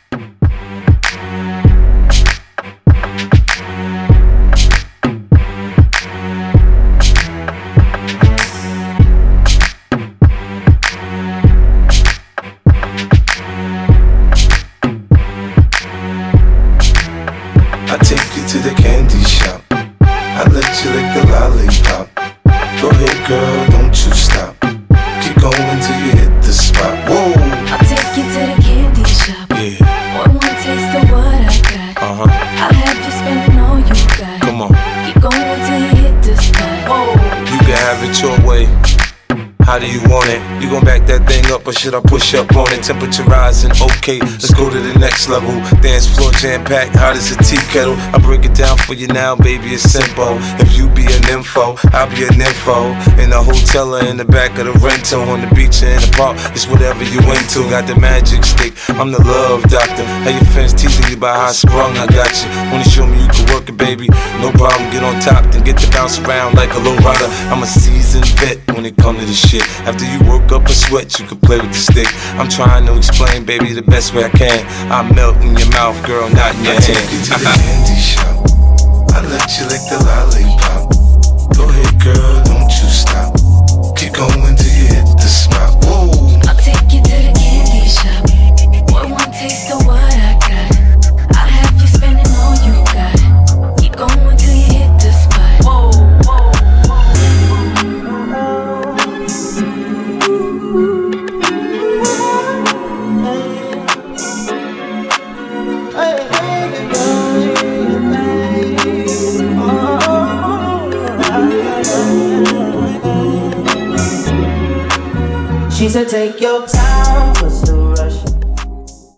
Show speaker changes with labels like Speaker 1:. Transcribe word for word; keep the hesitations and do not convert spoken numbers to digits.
Speaker 1: I take you to the candy shop. I let you lick the lollipop. Go ahead, girl, don't you stop. Keep going till you hit the spot. Whoa.
Speaker 2: I'll take you to the candy shop.
Speaker 1: Yeah.
Speaker 2: One more taste of what I got.
Speaker 1: Uh huh.
Speaker 2: I'll have you spending all you got.
Speaker 1: Come on.
Speaker 2: Keep going till you hit the spot. Whoa.
Speaker 1: You can have it your way. How do you want it? You gon' back that thing up or should I push up on it? Temperature rising, okay, let's go to the next level. Dance floor jam-packed, hot as a tea kettle. I break it down for you now, baby, it's simple. If you be an info, I'll be an info. In the hotel or in the back of the rental, on the beach or in the park, it's whatever you into. Got the magic stick, I'm the love doctor. How your fans teasing you about how I sprung, I got you. Wanna show me you can work it, baby? No problem, get on top, then get to bounce around like a low rider. I'm a seasoned vet when it come to this shit. After you work up a sweat, you can play with the stick. I'm trying to explain, baby, the best way I can. I melt in your mouth, girl, not in your I hand. I take you to the candy shop. I let you lick the lollipop. Go ahead, girl, don't you stop. Keep going till you hit the spot. Whoa.
Speaker 2: I'll take you to the candy shop. One more taste of what I got. I'll have you spending all you got. Keep going till you hit the spot. Whoa, whoa.
Speaker 3: She said, take your time.